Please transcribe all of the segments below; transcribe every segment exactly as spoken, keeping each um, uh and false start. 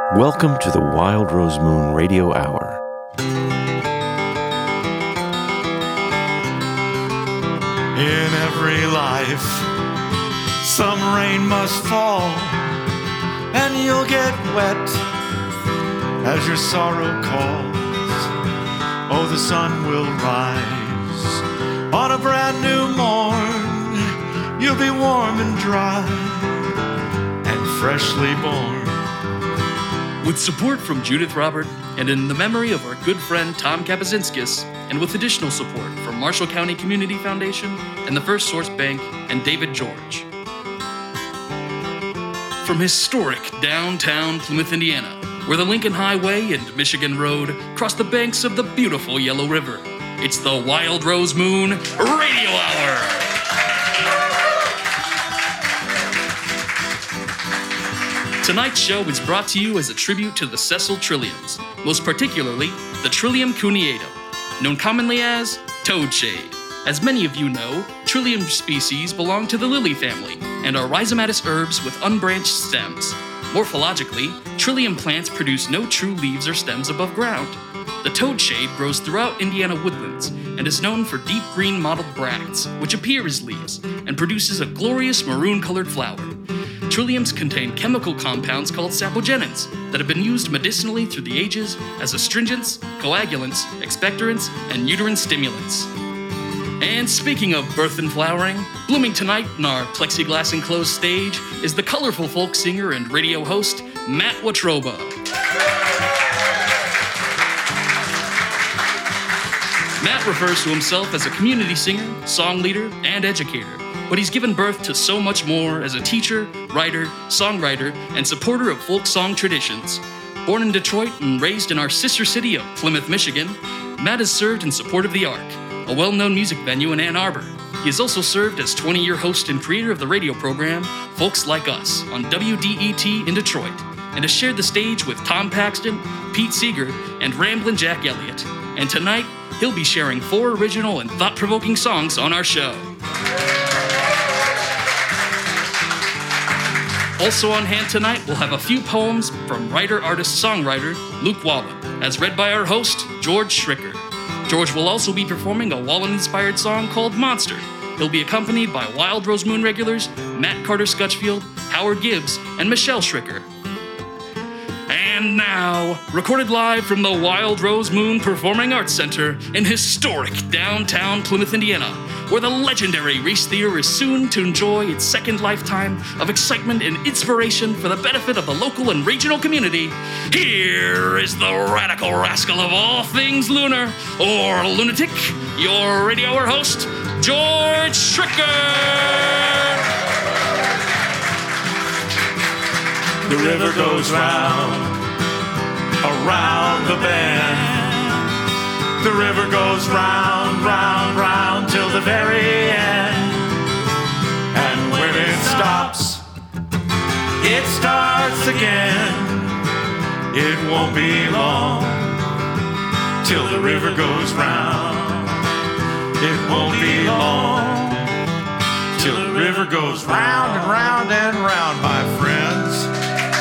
Welcome to the Wild Rose Moon Radio Hour. In every life, some rain must fall, and you'll get wet as your sorrow calls. Oh, the sun will rise on a brand new morn. You'll be warm and dry and freshly born. With support from Judith Robert, and in the memory of our good friend Tom Kapazinskis, and with additional support from Marshall County Community Foundation and the First Source Bank and David George. From historic downtown Plymouth, Indiana, where the Lincoln Highway and Michigan Road cross the banks of the beautiful Yellow River, it's the Wild Rose Moon Radio Hour. Tonight's show is brought to you as a tribute to the sessile trilliums, most particularly the Trillium cuneatum, known commonly as toadshade. As many of you know, Trillium species belong to the lily family and are rhizomatous herbs with unbranched stems. Morphologically, Trillium plants produce no true leaves or stems above ground. The toadshade grows throughout Indiana woodlands and is known for deep green mottled bracts, which appear as leaves, and produces a glorious maroon-colored flower. Trilliums contain chemical compounds called sapogenins that have been used medicinally through the ages as astringents, coagulants, expectorants, and uterine stimulants. And speaking of birth and flowering, blooming tonight in our plexiglass enclosed stage is the colorful folk singer and radio host, Matt Watroba. Matt refers to himself as a community singer, song leader, and educator, but he's given birth to so much more as a teacher, writer, songwriter, and supporter of folk song traditions. Born in Detroit and raised in our sister city of Plymouth, Michigan, Matt has served in support of the Ark, a well-known music venue in Ann Arbor. He has also served as twenty-year host and creator of the radio program Folks Like Us on W D E T in Detroit, and has shared the stage with Tom Paxton, Pete Seeger, and Ramblin' Jack Elliott. And tonight, he'll be sharing four original and thought-provoking songs on our show. Also on hand tonight, we'll have a few poems from writer, artist, songwriter Luke Wallen, as read by our host, George Schricker. George will also be performing a Wallen-inspired song called Monster. He'll be accompanied by Wild Rose Moon regulars Matt Carter Scutchfield, Howard Gibbs, and Michelle Schricker. And now, recorded live from the Wild Rose Moon Performing Arts Center in historic downtown Plymouth, Indiana, where the legendary Reese Theater is soon to enjoy its second lifetime of excitement and inspiration for the benefit of the local and regional community, here is the radical rascal of all things lunar, or lunatic, your radio hour host, George Schricker! The river goes round, around the bend. The river goes round, round, round till the very end. And when it stops, it starts again. It won't be long till the river goes round. It won't be long till the river goes round and round and round, my friends.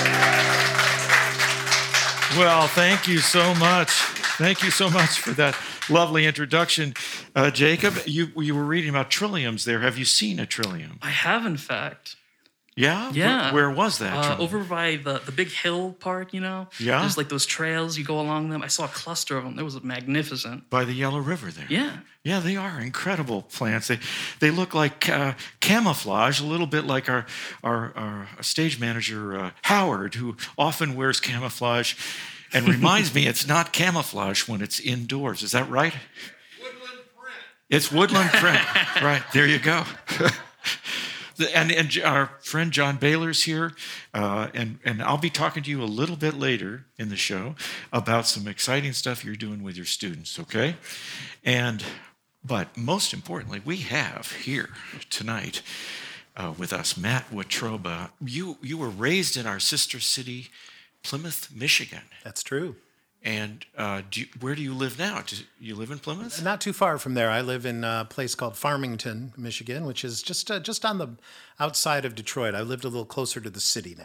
Well, thank you so much. Thank you so much for that lovely introduction. Uh, Jacob, you you were reading about trilliums there. Have you seen a trillium? I have, in fact. Yeah? Yeah. Where, where was that? Uh, over by the, the big hill part, you know? Yeah. There's like those trails, you go along them. I saw a cluster of them. It was magnificent. By the Yellow River there. Yeah. Yeah, they are incredible plants. They they look like uh, camouflage, a little bit like our, our, our stage manager, uh, Howard, who often wears camouflage and reminds me it's not camouflage when it's indoors. Is that right? Woodland print. It's woodland print. Right, there you go. And, and our friend John Baylor's here, uh, and, and I'll be talking to you a little bit later in the show about some exciting stuff you're doing with your students, okay? And, but most importantly, we have here tonight uh, with us Matt Watroba. You, you were raised in our sister city, Plymouth, Michigan. That's true. And uh, do you, where do you live now? Do you live in Plymouth? Not too far from there. I live in a place called Farmington, Michigan, which is just uh, just on the outside of Detroit. I lived a little closer to the city now.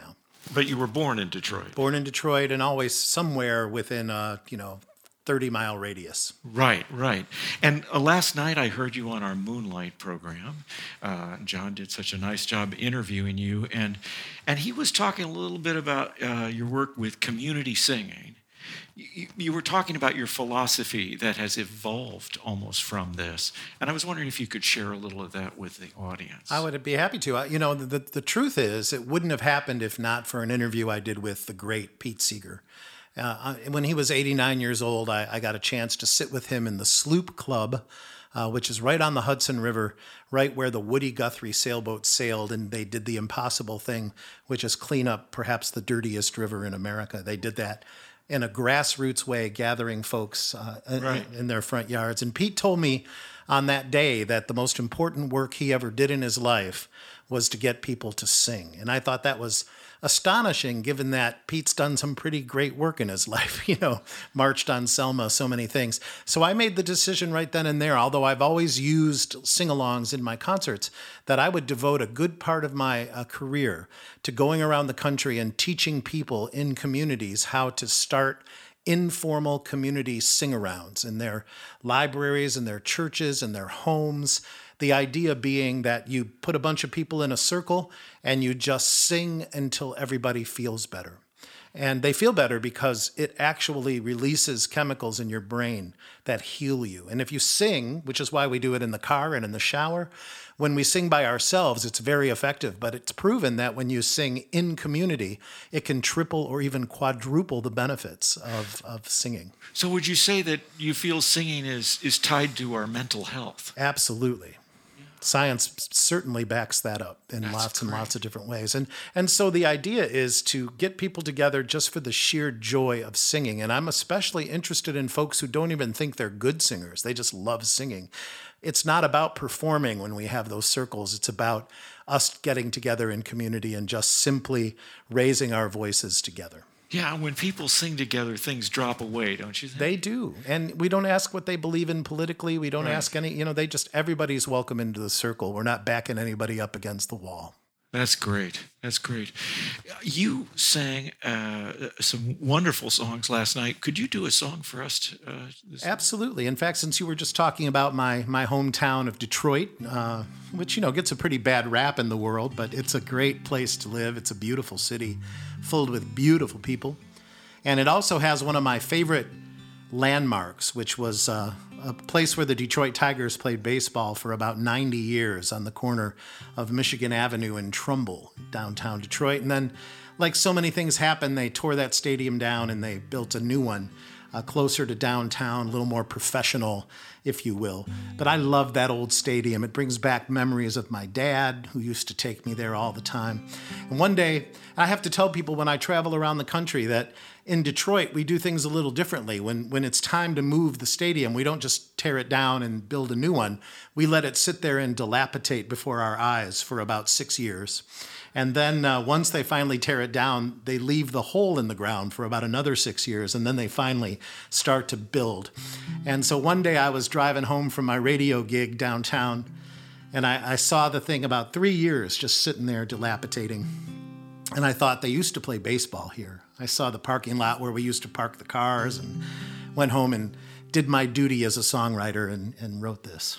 But you were born in Detroit. Born in Detroit and always somewhere within a, you know, thirty-mile radius. Right, right. And uh, last night I heard you on our Moonlight program. Uh, John did such a nice job interviewing you, and and he was talking a little bit about uh, your work with community singing. You, you were talking about your philosophy that has evolved almost from this, and I was wondering if you could share a little of that with the audience. I would be happy to. Uh, You know, the, the truth is, it wouldn't have happened if not for an interview I did with the great Pete Seeger. Uh, when he was eighty-nine years old, I, I got a chance to sit with him in the Sloop Club, uh, which is right on the Hudson River, right where the Woody Guthrie sailboat sailed, and they did the impossible thing, which is clean up perhaps the dirtiest river in America. They did that in a grassroots way, gathering folks uh, Right. in, in their front yards. And Pete told me on that day that the most important work he ever did in his life was to get people to sing. And I thought that was astonishing, given that Pete's done some pretty great work in his life, you know, marched on Selma, so many things. So I made the decision right then and there, although I've always used sing-alongs in my concerts, that I would devote a good part of my uh, career to going around the country and teaching people in communities how to start informal community sing-arounds in their libraries, in their churches, in their homes. The idea being that you put a bunch of people in a circle and you just sing until everybody feels better. And they feel better because it actually releases chemicals in your brain that heal you. And if you sing, which is why we do it in the car and in the shower, when we sing by ourselves, it's very effective. But it's proven that when you sing in community, it can triple or even quadruple the benefits of, of singing. So would you say that you feel singing is, is tied to our mental health? Absolutely. Science certainly backs that up in That's lots and great. lots of different ways. And and so the idea is to get people together just for the sheer joy of singing. And I'm especially interested in folks who don't even think they're good singers. They just love singing. It's not about performing when we have those circles. It's about us getting together in community and just simply raising our voices together. Yeah, when people sing together, things drop away, don't you think? They do. And we don't ask what they believe in politically. We don't Right. ask any, you know, they just, everybody's welcome into the circle. We're not backing anybody up against the wall. That's great. That's great. You sang uh, some wonderful songs last night. Could you do a song for us? To, uh, this? Absolutely. In fact, since you were just talking about my my hometown of Detroit, uh, which, you know, gets a pretty bad rap in the world, but it's a great place to live. It's a beautiful city filled with beautiful people. And it also has one of my favorite landmarks, which was uh, a place where the Detroit Tigers played baseball for about ninety years on the corner of Michigan Avenue in Trumbull, downtown Detroit. And then, like so many things happened, they tore that stadium down and they built a new one uh, closer to downtown, a little more professional, if you will. But I love that old stadium. It brings back memories of my dad, who used to take me there all the time. And one day, I have to tell people when I travel around the country that in Detroit, we do things a little differently. When when it's time to move the stadium, we don't just tear it down and build a new one. We let it sit there and dilapidate before our eyes for about six years. And then uh, once they finally tear it down, they leave the hole in the ground for about another six years, and then they finally start to build. And so one day I was driving home from my radio gig downtown, and I, I saw the thing about three years just sitting there dilapidating. And I thought, they used to play baseball here. I saw the parking lot where we used to park the cars and went home and did my duty as a songwriter and, and wrote this.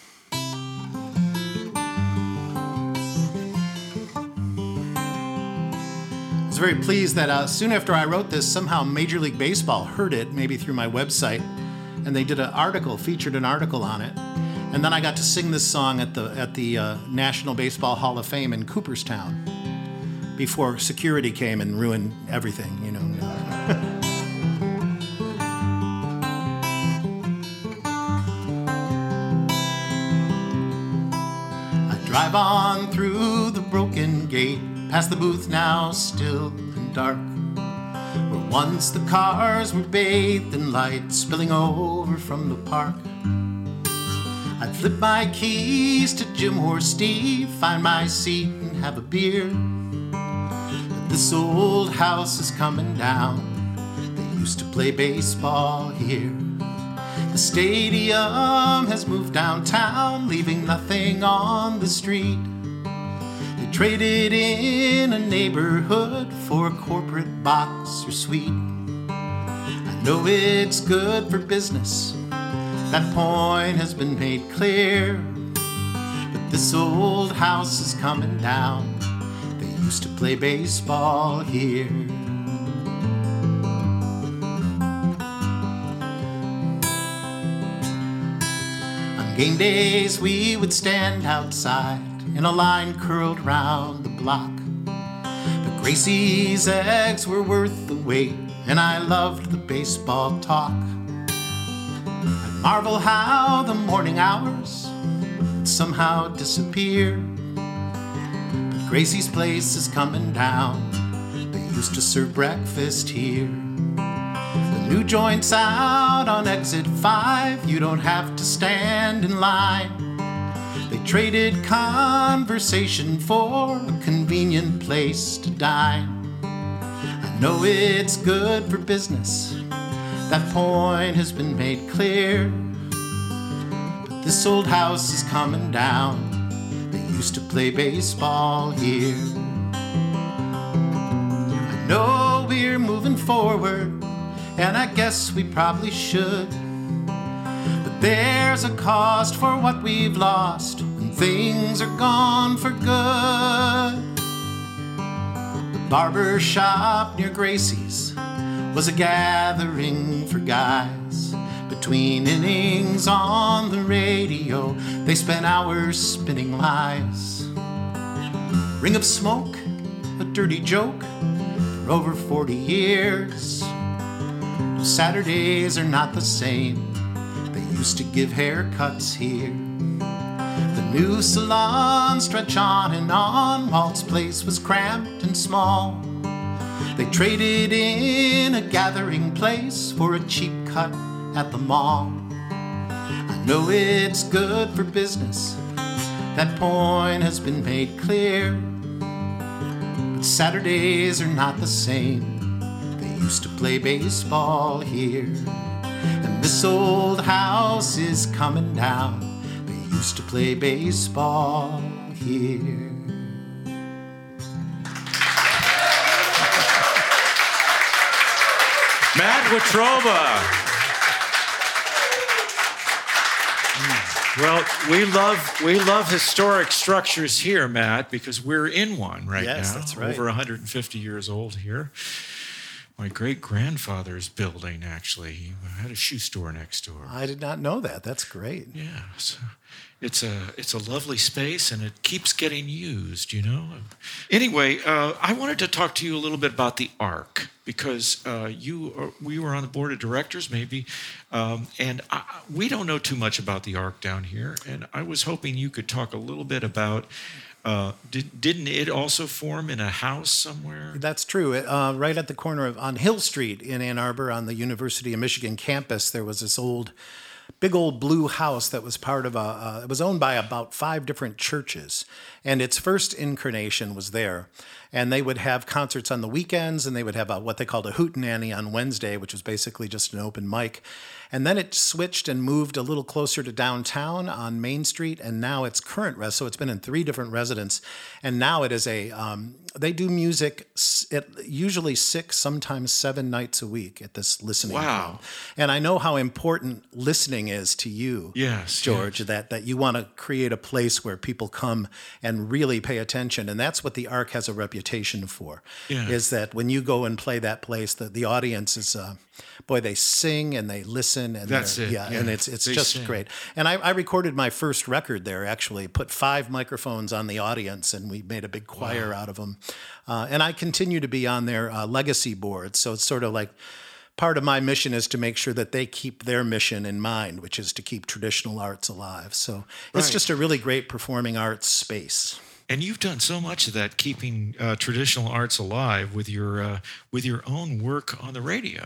I was very pleased that uh, soon after I wrote this, somehow Major League Baseball heard it, maybe through my website, and they did an article, featured an article on it. And then I got to sing this song at the, at the uh, National Baseball Hall of Fame in Cooperstown, before security came and ruined everything, you know. I drive on through the broken gate, past the booth now still and dark, where once the cars were bathed in light, spilling over from the park. I flip my keys to Jim or Steve, find my seat and have a beer. This old house is coming down. They used to play baseball here. The stadium has moved downtown, leaving nothing on the street. They traded in a neighborhood for a corporate box or suite. I know it's good for business, that point has been made clear. But this old house is coming down, they used to play baseball here. On game days we would stand outside in a line curled round the block. But Gracie's eggs were worth the wait, and I loved the baseball talk. I marvel how the morning hours would somehow disappear. But Gracie's place is coming down, they used to serve breakfast here. The new joint's out on exit five, you don't have to stand in line. They traded conversation for a convenient place to dine. I know it's good for business, that point has been made clear. But this old house is coming down, they used to play baseball here. I know we're moving forward, and I guess we probably should. But there's a cost for what we've lost when things are gone for good. The barber shop near Gracie's was a gathering for guys. Between innings on the radio, they spent hours spinning lies. Ring of smoke, a dirty joke for over forty years. Saturdays are not the same, they used to give haircuts here. The new salon stretch on and on, Walt's place was cramped and small. They traded in a gathering place for a cheap cut at the mall. I know it's good for business, that point has been made clear. But Saturdays are not the same, used to play baseball here. And this old house is coming down, they used to play baseball here. Matt Wietroba. Well, we love we love historic structures here, Matt, because we're in one right yes, now. Yes, that's right. Over one hundred fifty years old here. My great-grandfather's building, actually. He had a shoe store next door. I did not know that. That's great. Yeah. So it's a it's a lovely space, and it keeps getting used, you know? Anyway, uh, I wanted to talk to you a little bit about the Ark, because uh, you are, we were on the board of directors, maybe, um, and I, we don't know too much about the Ark down here, and I was hoping you could talk a little bit about Uh, did, didn't it also form in a house somewhere? That's true. Uh, right at the corner of, on Hill Street in Ann Arbor on the University of Michigan campus, there was this old, big old blue house that was part of a, uh, it was owned by about five different churches. And its first incarnation was there. And they would have concerts on the weekends, and they would have a, what they called a hootenanny on Wednesday, which was basically just an open mic. And then it switched and moved a little closer to downtown on Main Street, and now it's current res. So it's been in three different residences, and now it is a. Um, they do music at usually six, sometimes seven nights a week at this listening. Wow! Club. And I know how important listening is to you, yes, George. Yes. That that you want to create a place where people come and really pay attention, and that's what the Ark has a reputation for. Yeah. Is that when you go and play that place, the the audience is. Uh, Boy, they sing and they listen, and that's it. Yeah, yeah, and it's it's they just sing. great. And I, I recorded my first record there. Actually, put five microphones on the audience, and we made a big choir Wow. out of them. Uh, and I continue to be on their uh, legacy board, so it's sort of like part of my mission is to make sure that they keep their mission in mind, which is to keep traditional arts alive. So it's Right. just a really great performing arts space. And you've done so much of that, keeping uh, traditional arts alive with your uh, with your own work on the radio.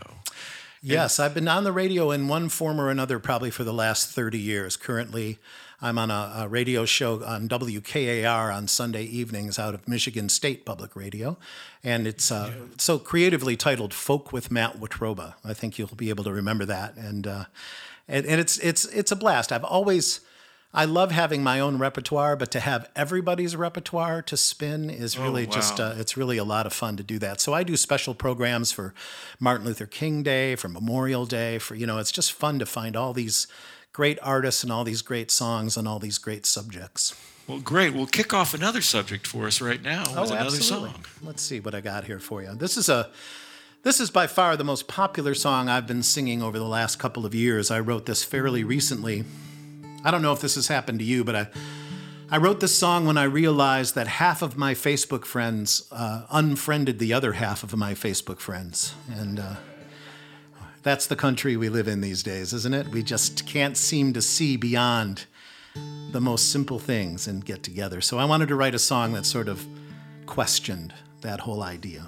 Yes, I've been on the radio in one form or another probably for the last thirty years. Currently, I'm on a, a radio show on W K A R on Sunday evenings out of Michigan State Public Radio. And it's uh, yeah. so creatively titled Folk with Matt Wietroba. I think you'll be able to remember that. And uh, and, and it's it's it's a blast. I've always I love having my own repertoire, but to have everybody's repertoire to spin is really Oh, wow. just, uh, it's really a lot of fun to do that. So I do special programs for Martin Luther King Day, for Memorial Day, for, you know, it's just fun to find all these great artists and all these great songs and all these great subjects. Well, great. We'll kick off another subject for us right now with another absolutely. song. Let's see what I got here for you. This is a This is by far the most popular song I've been singing over the last couple of years. I wrote this fairly recently. I don't know if this has happened to you, but I I wrote this song when I realized that half of my Facebook friends uh, unfriended the other half of my Facebook friends. And uh, that's the country we live in these days, isn't it? We just can't seem to see beyond the most simple things and get together. So I wanted to write a song that sort of questioned that whole idea.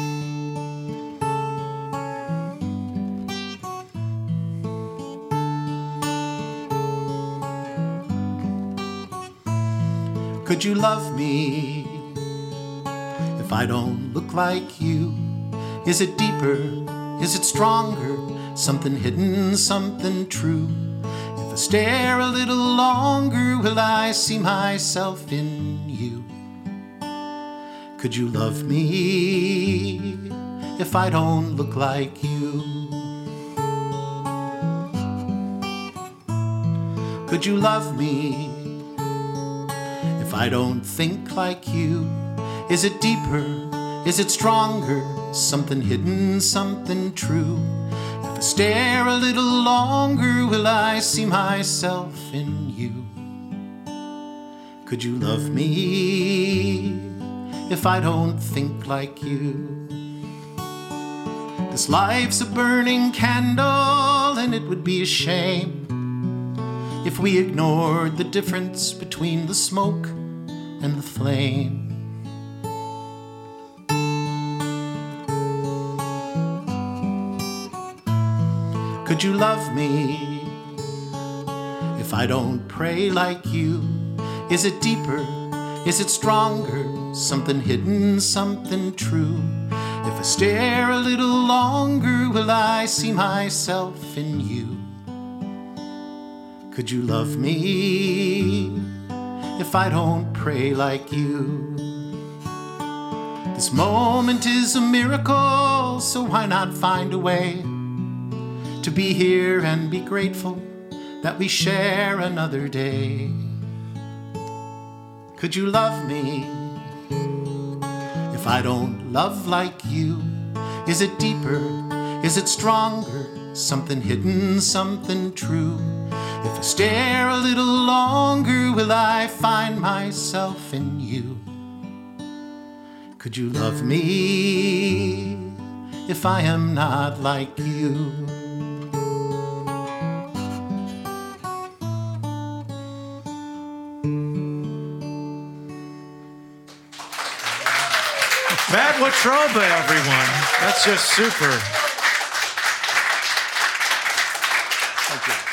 Could you love me if I don't look like you? Is it deeper? Is it stronger? Something hidden, something true. If I stare a little longer, will I see myself in you? Could you love me if I don't look like you? Could you love me if I don't think like you? Is it deeper? Is it stronger? Something hidden, something true. If I stare a little longer, will I see myself in you? Could you love me if I don't think like you? This life's a burning candle, and it would be a shame if we ignored the difference between the smoke and the flame. Could you love me if I don't pray like you? Is it deeper? Is it stronger? Something hidden, something true. If I stare a little longer, will I see myself in you? Could you love me if I don't pray like you? This moment is a miracle, so why not find a way to be here and be grateful that we share another day? Could you love me if I don't love like you? Is it deeper? Is it stronger? Something hidden, something true. If I stare a little longer, will I find myself in you? Could you love me if I am not like you? Matt Wietrobba, everyone. That's just super. Thank you.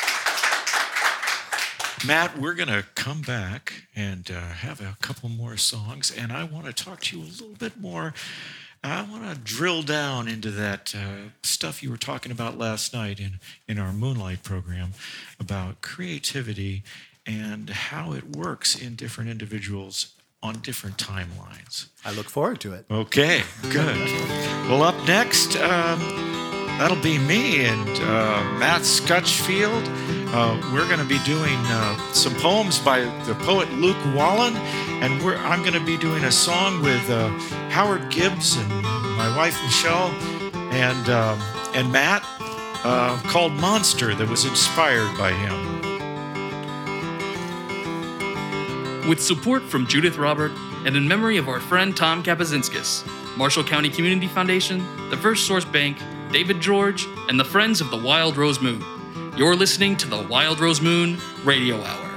Matt, we're going to come back and uh, have a couple more songs, and I want to talk to you a little bit more. I want to drill down into that uh, stuff you were talking about last night in, in our Moonlight program about creativity and how it works in different individuals on different timelines. I look forward to it. Okay, good. Well, up next, um, that'll be me and uh, Matt Scutchfield. Uh, we're going to be doing uh, some poems by the poet Luke Wallen, and we're, I'm going to be doing a song with uh, Howard Gibbs and my wife Michelle and um, and Matt uh, called Monster that was inspired by him. With support from Judith Robert and in memory of our friend Tom Kapazinskis, Marshall County Community Foundation, the First Source Bank, David George, and the Friends of the Wild Rose Moon. You're listening to the Wild Rose Moon Radio Hour.